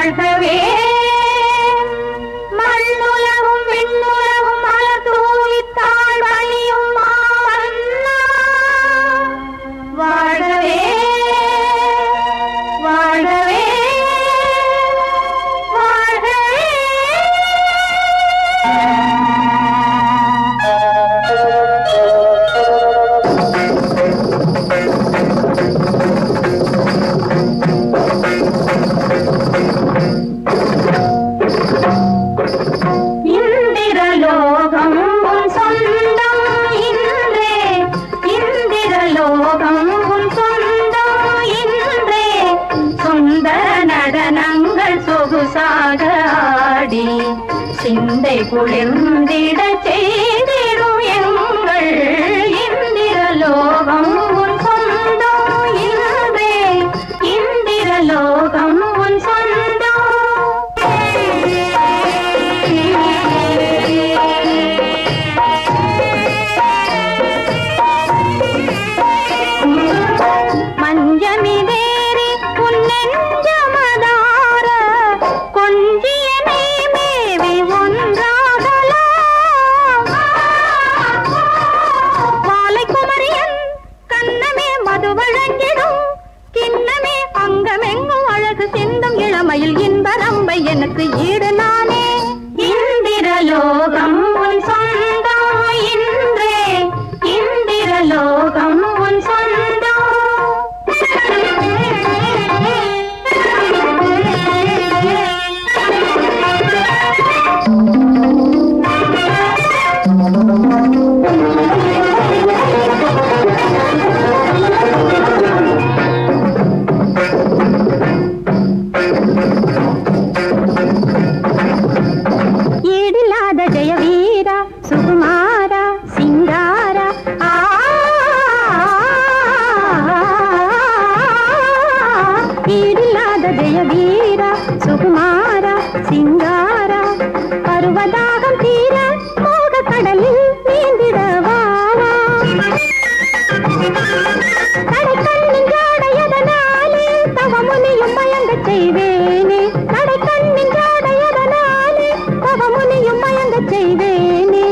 வாழ்கவே மண்ணுலகும் விண்ணுலகும் மலர் தூவித்தாள் வழியும் மாவண்ணா வாழ்கவே வாழ்கவே வாழ்கவே. இந்திரலோகம் உன் சொந்தம் இன்றே இந்திரலோகம் உன் சொந்தம் இன்றே சுந்தர நடனங்கள் சொகுசாக ஆடி சிந்தை குளிர்ந்திட செய்திடும் எங்கள் இந்திரலோகம் உன் சொந்தம் இன்றே இந்திரலோகம் உன் சொந்தம். மஞ்சமிதேறி புன்னெஞ்சமதார கொஞ்சியனை மேவி ஒன்றாகலாம் வாலை குமரியன் கண்ணமே மது வழங்கிடும் கிண்ணமே அங்கமெங்கும் அழகு சிந்தும் இளமையில் இன்பரம்பை எனக்கு ஈடு நானே இந்திரலோகம் உன் சொந்தம் இன்றே இந்திரலோகம் உன் சொந்தம். ஈடில்லாத ஜெயவீரா சுகுமாரா சிங்காரா ஈடில்லாத ஜெயவீரா சுகுமாரா சிங்காரா பருவதாகம் தீர மோக கடலில் நீந்திடவாவா கடைக்கண்ணின் ஜாடையதனாலே தவமுனியும் மயங்கச் செய்வேனே கடைக்கண்ணின் ஜாடையதனாலே தவமுனியும் மயங்கச் செய்வேனே.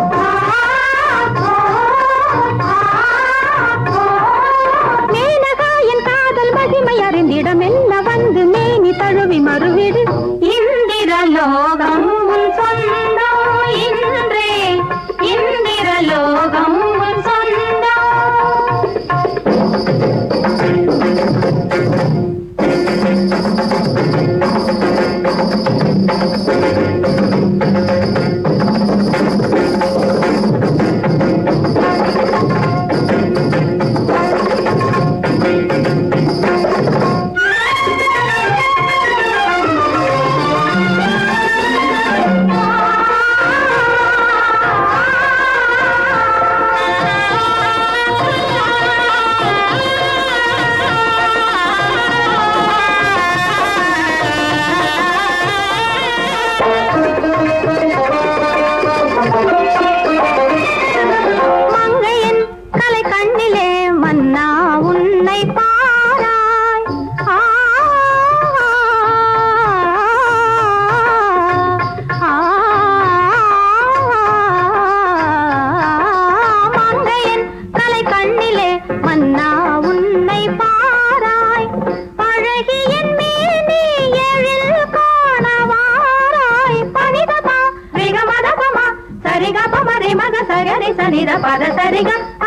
மேனகாயின் காதல் மகிமை அறிந்திடம் என்ன வந்து மேனி தழுவி மறுவிடு இந்திரலோகம் உன் சொந்தம் இன்றே இந்திரலோகம் உன் சொந்தம். மங்கையின் கலை கண்ணிலே மன்னா உன்னை பாராய் மங்கையின் கலை கண்ணிலே மன்னா உன்னை பாராய் அழகியின் மேனி எழில் காணவாராய் பனிதமா ரிகமதபமா சரிகபம ரிமக சகரி சனித பத சரிக